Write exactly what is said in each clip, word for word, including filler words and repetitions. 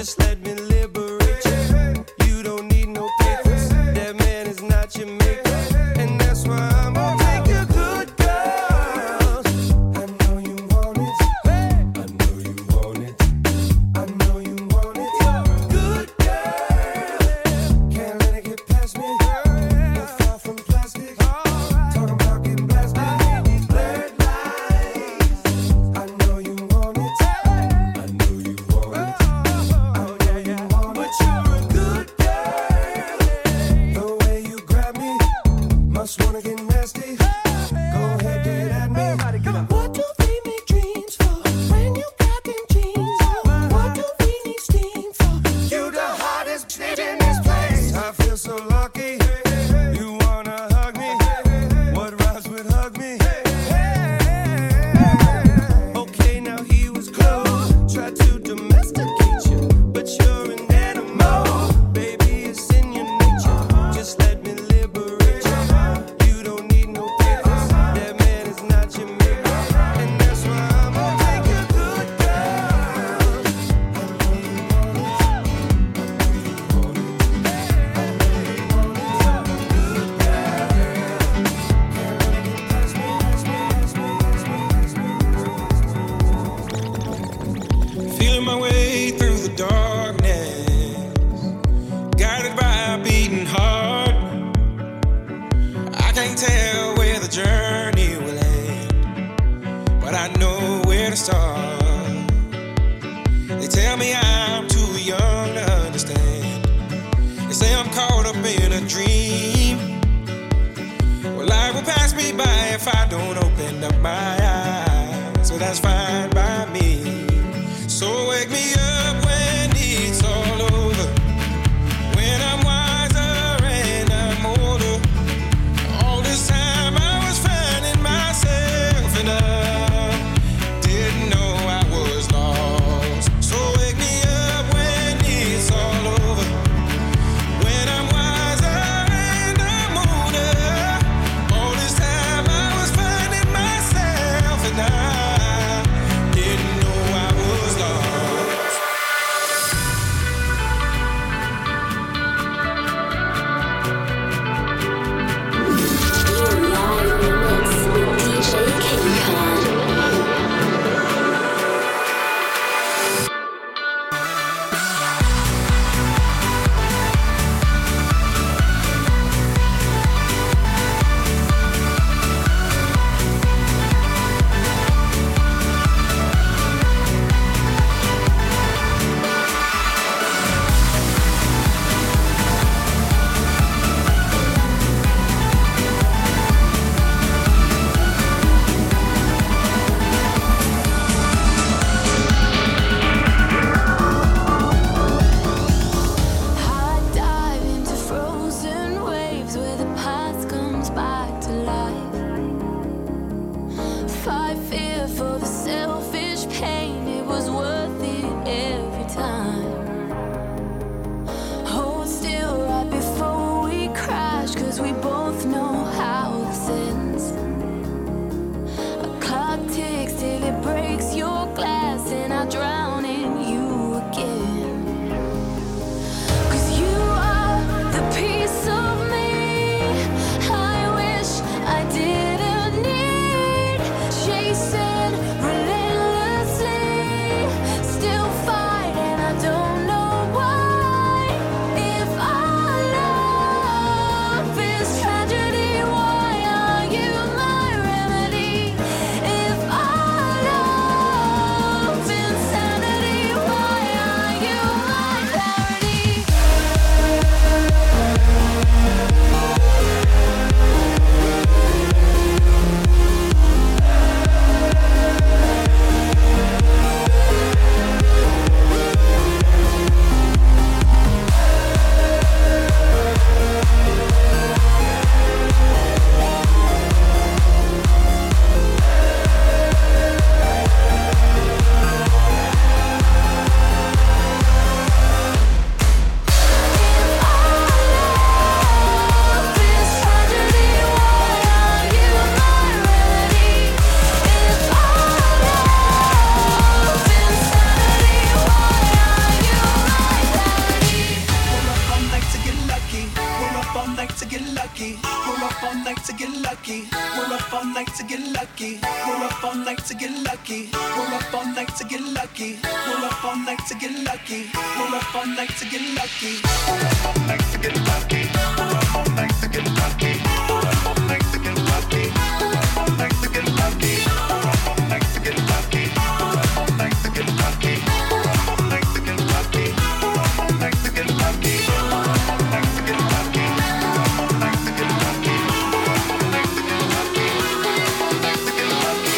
Just let me liberate you. You don't need no papers. That man is not your maker. And that's why I'm gonna take you good girls. I know you want it. I know you want it. I know you want it. Good girl. Can't let it get past me. You're far from plastic. Talking about getting blasted. These blurred lines. I know you want it. I know you want it. I know you want it. But you're a good girl. The way you grab me, must wanna get nasty. Go ahead, get at me. What do we make dreams for when you got them jeans on? What do we need steam for? You the hottest bitch in this place. I feel so lucky. You wanna hug me? What rhymes with hug me? Okay, now he was close. Tried to domesticate you, but you're an animal. Baby, it's in your nature. Just let me liberate you. You don't need no papers. That man is not your maker. And that's why I'm gonna take you good girl. I know you want it. I know you want it. I know you want it. Good girl. Can't let it get past me, past me, past me, past me. Feeling my way through the darkness, guided by a beating heart. I can't tell where the journey will end, but I know where to start. They tell me I'm too young to understand. They say I'm caught up in a dream. Well, life will pass me by if I don't open up my eyes. So that's fine by me. So wake me up when it's all over, when I'm wiser and I'm older. All this time I was finding myself and I didn't know I was lost. So wake me up when it's all over, when I'm wiser and I'm older. All this time I was finding myself and I lucky. We're up all night to get lucky. We're up all night to get lucky. We're up all night to get lucky. We're up all night to get lucky. We're up all night to get lucky. We're up all night to get lucky. We're up all night to get lucky. We're up all night to get lucky. We're up all night to get lucky. We're up all night to get lucky. We're up all night to get lucky. We're up all night to get lucky. We're up all night to get lucky. We're up all night to get lucky. We're up all night to get lucky. We're up all night to get lucky. We're up all night to get lucky.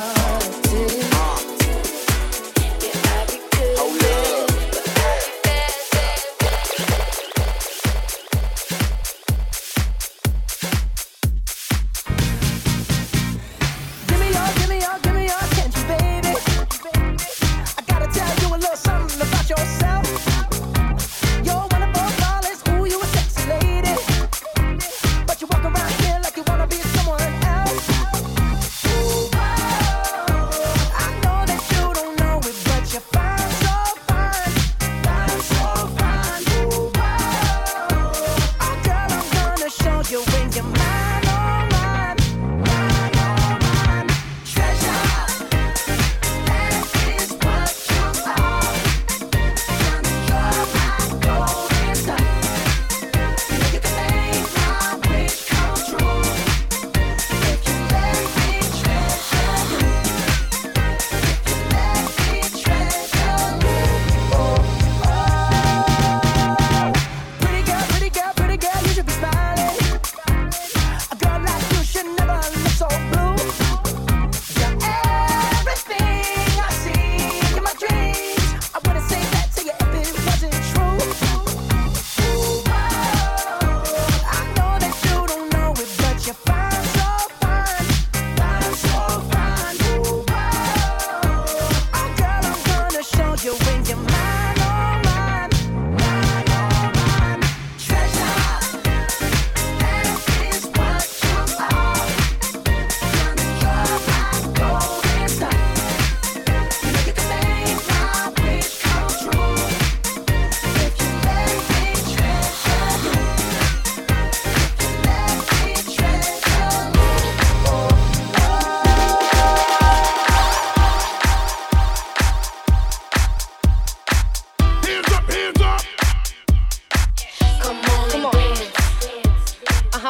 Hold up.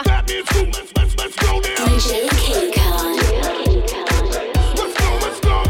That means who? Let's, let's, let's go now. D J K-Con. Let's go, let's go.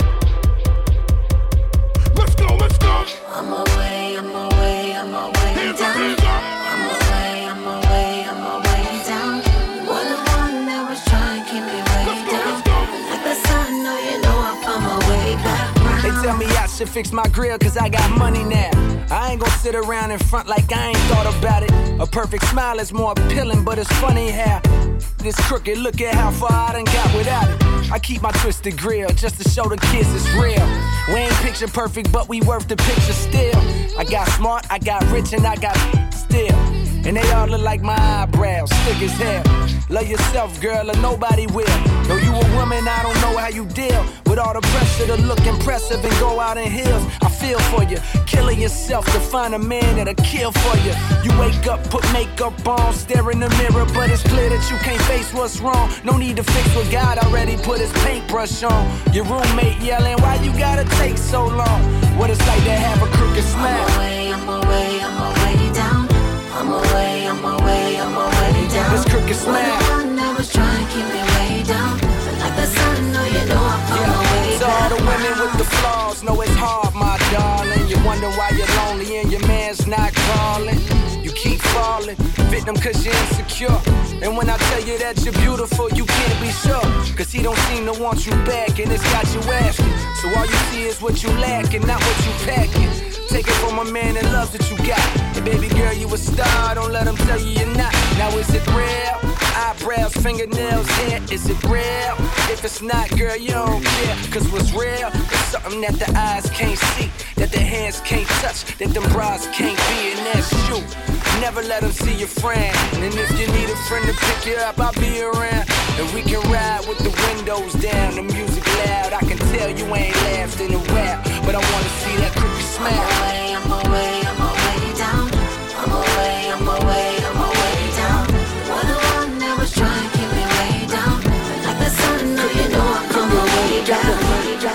Let's go, let's go. I'm away, I'm away, I'm away Hands up, down. hands up. I'm away, I'm away, I'm away down. You're the one that was trying to keep me way Let's go, down. let's go. Like the sun, no, you know I found my way back round. They tell me I should fix my grill cause I got money now. I ain't gon' sit around in front like I ain't thought about it. A perfect smile is more appealing, but it's funny how this crooked, look at how far I done got without it. I keep my twisted grill just to show the kids it's real. We ain't picture perfect, but we worth the picture still. I got smart, I got rich, and I got still. And they all look like my eyebrows, thick as hell. Love yourself, girl, or nobody will. Though you a woman, I don't know how you deal with all the pressure to look impressive and go out in heels. I feel for you, killing yourself to find a man that'll kill for you. You wake up, put makeup on, stare in the mirror, but it's clear that you can't face what's wrong. No need to fix what God already put his paintbrush on. Your roommate yelling, why you gotta take so long? What it's like to have a crooked smile. I'm away, I'm away, I'm away down. I'm away, I'm away, I'm away down. This crooked smile. You're the one that was trying to keep me way down. Like the sun, no, you know I found my way To all back the women with the round. flaws, know it's hard, my darling. You wonder why you're lonely and your man's not calling. You keep falling, victim cause you're insecure. And when I tell you that you're beautiful, you can't be sure. Cause he don't seem to want you back and it's got you asking. So all you see is what you lack and not what you packing. Take it from a man that loves what you got. And baby girl, you a star, don't let him tell you you're not. Now is it real? Eyebrows, fingernails, hair, is it real? If it's not, girl, you don't care. Cause what's real is something that the eyes can't see, that the hands can't touch, that them bras can't be, and that's you. Never let them see your friend. And if you need a friend to pick you up, I'll be around. And we can ride with the windows down, the music loud. I can tell you ain't laughed in a while, but I wanna see that crooked smile. I'm away, I'm away, I'm away down. I'm away, I'm away, I'm away down. You're the one that was trying to keep me way down. Like the sun, no, you know I found my way down.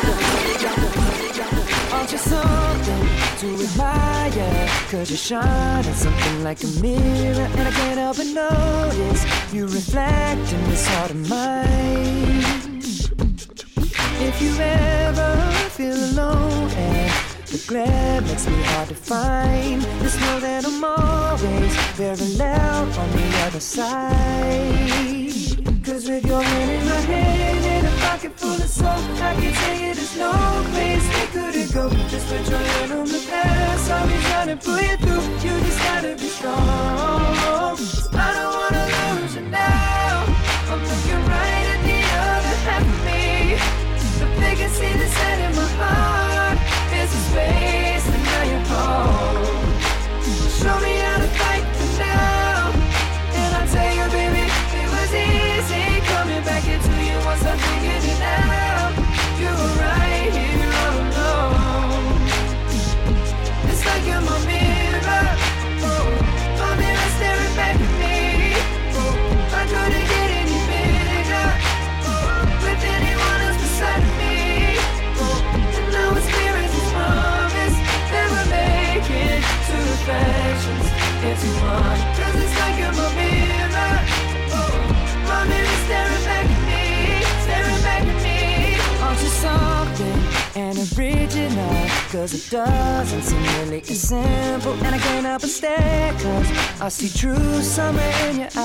Aren't you something to admire? Cause you shine at something like a mirror, and I can't help but notice you reflect in this heart of mine. If you ever feel alone and the glare makes me hard to find, just know that I'm always very loud on the other side. Cause with your hand in my hand and a pocket full of soul, I can tell you there's no place we couldn't go. Just put your hand on the past, I'll be trying to pull you through. You just gotta be strong. I don't wanna lose you now. I'm looking right at the other half of me. But they can see the set in my heart. There's a space and now you're home. Show me how to fight for now. And I'll tell you, baby, it was easy coming back into you once I figured it out. You were right here all alone. It's like you're my mirror. Oh, my mirror staring back at me. Oh, I couldn't get any bigger. Oh, with anyone else beside me. Oh, and now it's clear as a promise that we're making two reflections into one. Cause it's like you're my mirror. Oh, my mirror staring back at me, staring back at me. Aren't you something and original? Cause it doesn't seem really as simple. And I can't help but stare, cause I see true summer in your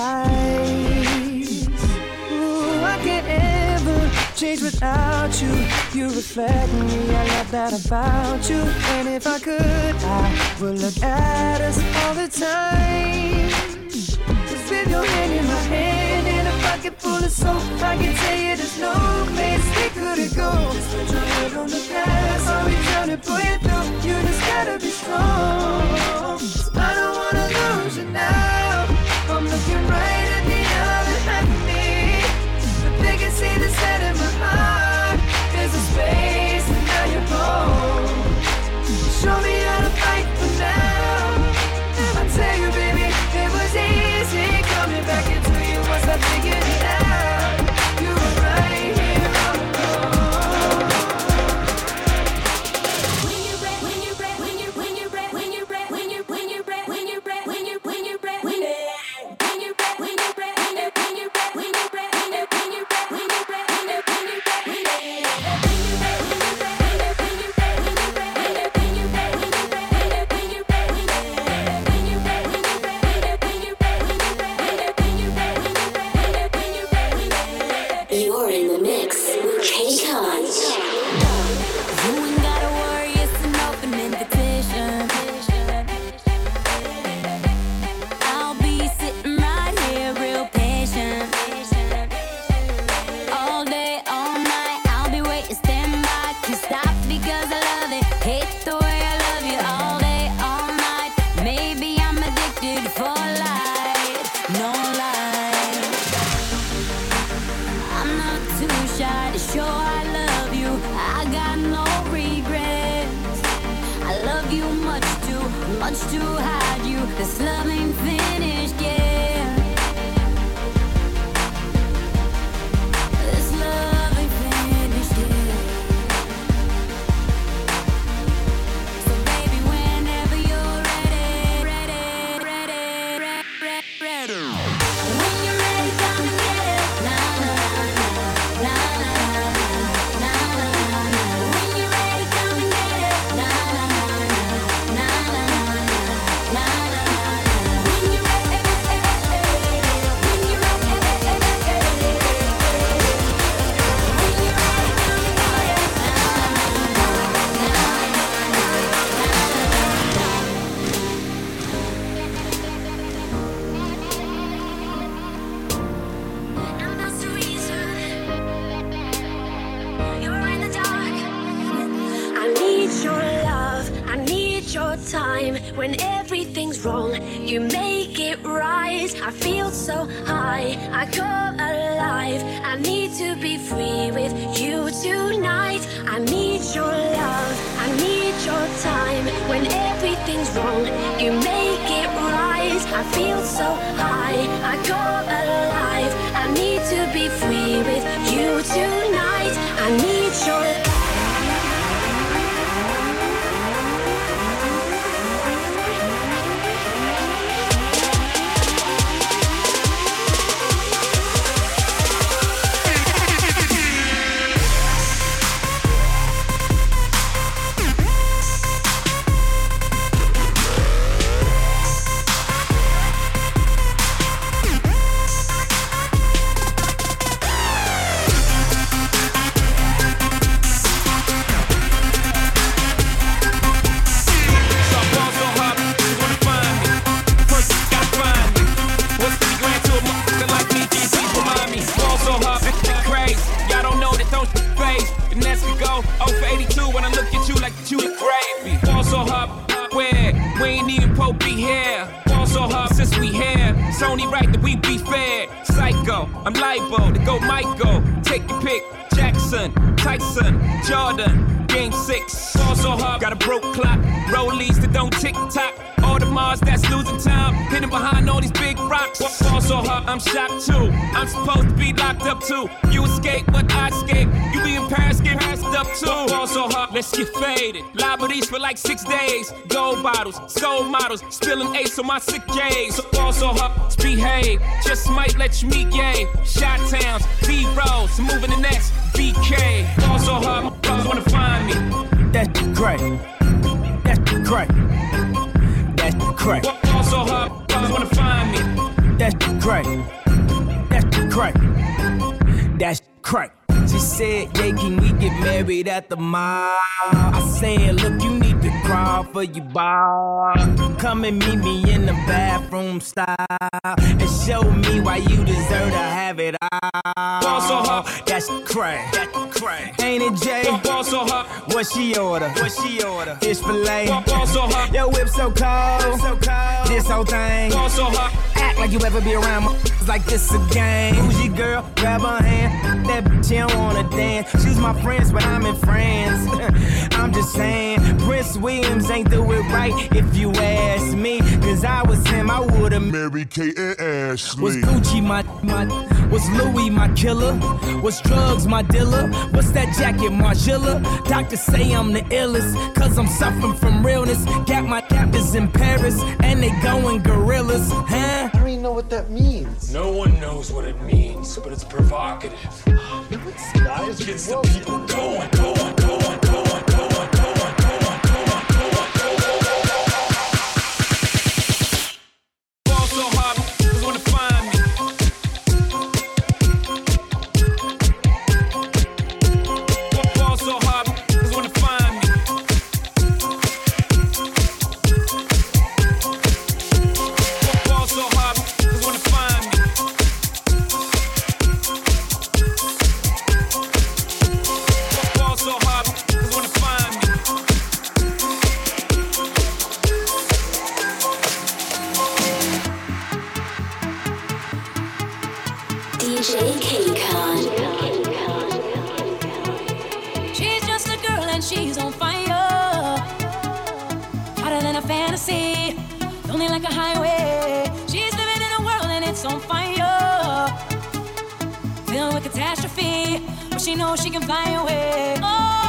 eyes. Ooh, I can't ever change without you. You reflect me, I love that about you. And if I could, I would look at us all the time. Cause with your hand in my hand and a pocket full of soap, I can tell you there's no place we couldn't go. Just put your head on the past, I'll be trying to pull you through. You just gotta be strong. I don't wanna lose you now. I'm looking right at the other half of me. But they can see the set in my heart. There's a space and now you're home. Show me how to fight for now. And I tell you, baby, it was easy coming back into you once I figured it out. You were right here all alone. When you're ready, when you're ready, when you're when you're ready, when you're ready, when you're when you're ready. when everything's wrong. You make it right. I feel so high, I come alive. I need to be free with you tonight. I need your love, I need your time. When everything's wrong, you make it right. I feel so high, I come alive. I need to be free with you tonight. I need your love. Only right that we be fair. Psycho, I'm liable to go Michael. Take your pick. Jackson, Tyson, Jordan. Game six. Ball so hard, got a broke clock. Rollies that don't tick tock. All the Mars that's losing time. Hidden behind all these big rocks. Ball so hard, I'm shocked too. I'm supposed to be locked up too. You escape, but I escape. You be in Paris, get passed up too. Ball so hard, let's get faded. Liberties for like six days. Gold bottles, soul models. Spilling ace on my sick days. Ball so hard, behave. Just might let you meet gay. Shot towns, B-rolls, moving the next B K. Ball so hard, motherfuckers wanna find me. That's great. That's great. That's great. Ball so hard, motherfuckers wanna find me. That's great. That's great. That's great. She said, yeah, can we get married at the mall? I said, look, you need to crawl for your bar. Come and meet me in the bathroom style and show me why you deserve to have it all. Ball so hard, that's crack. That's crack. Ain't it, Jay? Ball so hard, what she order? What she order? Fish fillet. Ball so hard, your whip so cold. So cold. This whole thing. Ball so hard, act like you ever be around my like this again. Who's your girl? Grab her hand. That bitch, she don't wanna dance. She's my friends, but I'm in France. I'm just saying, Prince Williams ain't do it right if you ask me. Cause I was him, I would've Mary Kate and Ashley. Was Gucci my, my, was Louis my killer? Was drugs my dealer? What's that jacket, Margiela? Doctors say I'm the illest, cause I'm suffering from realness. Got my captors in Paris, and they going gorillas, huh? I don't even know what that means. No one knows what it means, but it's provocative. Guys, gets the people going, going, going, going, going, going, going, going, going, going. Ball so hard, motherfuckers wanna find me. Ball so hard, motherfuckers wanna find me. Ball so hard, motherfuckers wanna find me. Ball so hard, motherfuckers wanna find me. D J K-Con. She's just a girl and she's on fire. Hotter than a fantasy, only like a highway. She's living in a world and it's on fire. Filled with catastrophe, but she knows she can fly away. Oh.